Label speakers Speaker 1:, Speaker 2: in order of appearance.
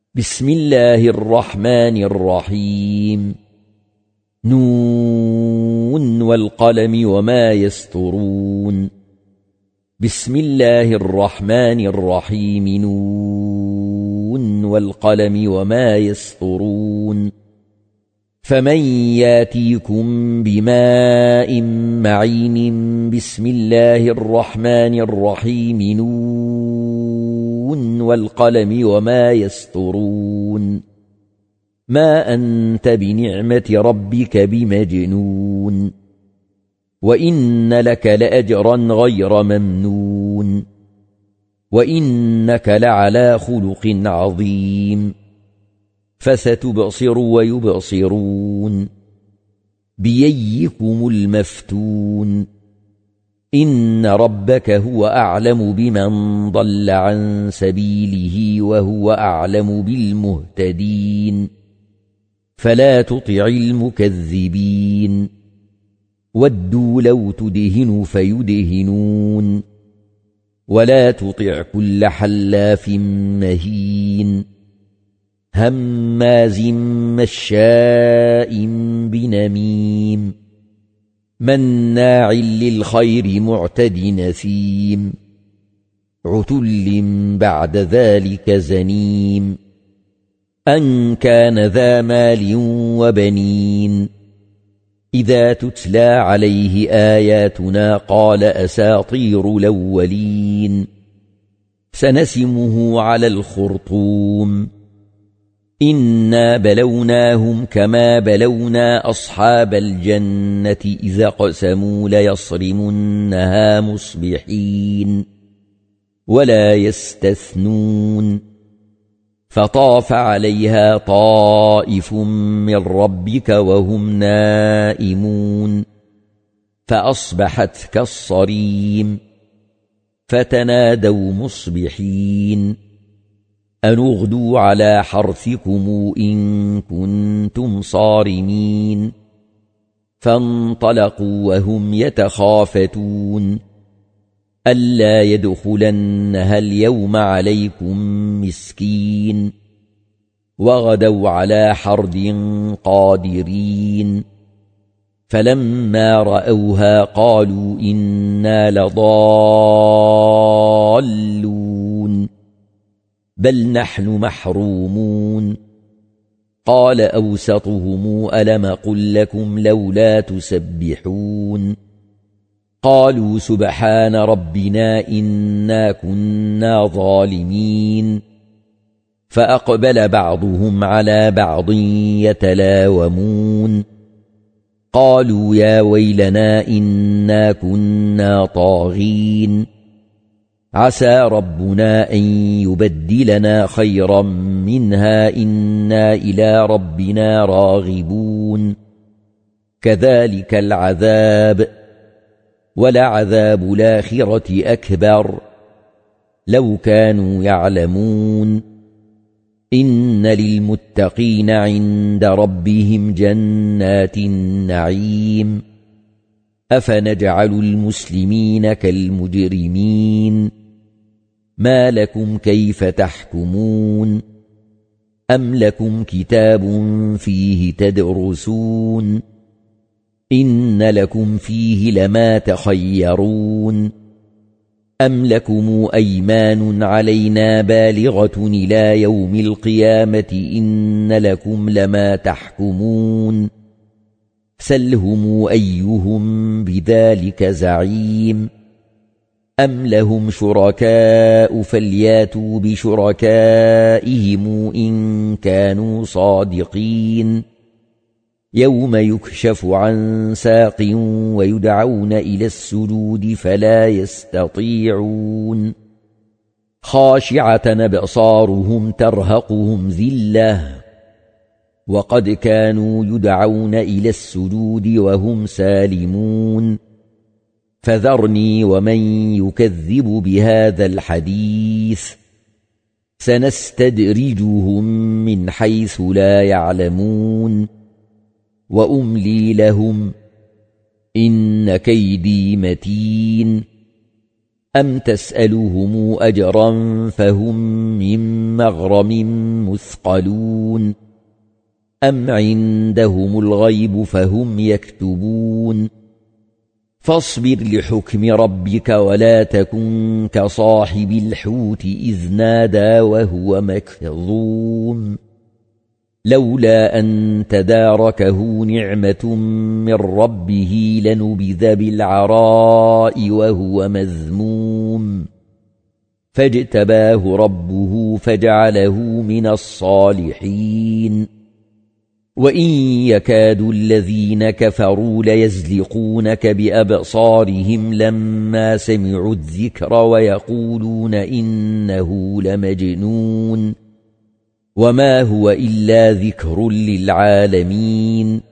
Speaker 1: بسم الله الرحمن الرحيم. نون والقلم وما يسطرون. بسم الله الرحمن الرحيم. نون والقلم وما يسطرون. فمن ياتيكم بماء معين. بسم الله الرحمن الرحيم. نون والقلم وما يسطرون. ما أنت بنعمة ربك بمجنون. وإن لك لأجرا غير ممنون. وإنك لعلى خلق عظيم. فستبصر ويبصرون. بأيكم المفتون. إن ربك هو أعلم بمن ضل عن سبيله وهو أعلم بالمهتدين. فلا تطع المكذبين. ودوا لو تدهن فيدهنون. ولا تطع كل حلاف مهين. هماز مشاء بنميم. مناع للخير معتد نثيم. عتل بعد ذلك زنيم. أن كان ذا مال وبنين. إذا تتلى عليه آياتنا قال أساطير الأولين. سنسمه على الخرطوم. إنا بلوناهم كما بلونا أصحاب الجنة إذا قسموا ليصرمنها مصبحين ولا يستثنون. فطاف عليها طائف من ربك وهم نائمون. فأصبحت كالصريم. فتنادوا مصبحين أن اغدوا على حرثكم إن كنتم صارمين. فانطلقوا وهم يتخافتون ألا يدخلنها اليوم عليكم مسكين. وغدوا على حرد قادرين. فلما رأوها قالوا إنا لضالون بل نحن محرومون. قال أوسطهم ألم قل لكم لولا تسبحون. قالوا سبحان ربنا إنا كنا ظالمين. فأقبل بعضهم على بعض يتلاومون. قالوا يا ويلنا إنا كنا طاغين. عسى ربنا أن يبدلنا خيرا منها إنا إلى ربنا راغبون. كذلك العذاب ولعذاب الآخرة أكبر لو كانوا يعلمون. إن للمتقين عند ربهم جنات النعيم. أفنجعل المسلمين كالمجرمين. ما لكم كيف تحكمون. أم لكم كتاب فيه تدرسون. إن لكم فيه لما تخيرون. أم لكم أيمان علينا بالغة إلى يوم القيامة إن لكم لما تحكمون. سلهم أيهم بذلك زعيم. أم لهم شركاء فلياتوا بشركائهم إن كانوا صادقين. يوم يكشف عن ساق ويدعون إلى السجود فلا يستطيعون. خاشعة أبصارهم ترهقهم ذلة وقد كانوا يدعون إلى السجود وهم سالمون. فذرني ومن يكذب بهذا الحديث سنستدرجهم من حيث لا يعلمون. وأملي لهم إن كيدي متين. أم تسألهم أجرا فهم من مغرم مثقلون أم عندهم الغيب فهم يكتبون فاصبر لحكم ربك ولا تكن كصاحب الحوت إذ نادى وهو مكظوم لولا أن تداركه نعمة من ربه لنبذ بالعراء وهو مذموم فاجتباه ربه فجعله من الصالحين وإن يكاد الذين كفروا ليزلقونك بأبصارهم لما سمعوا الذكر ويقولون إنه لمجنون وما هو إلا ذكر للعالمين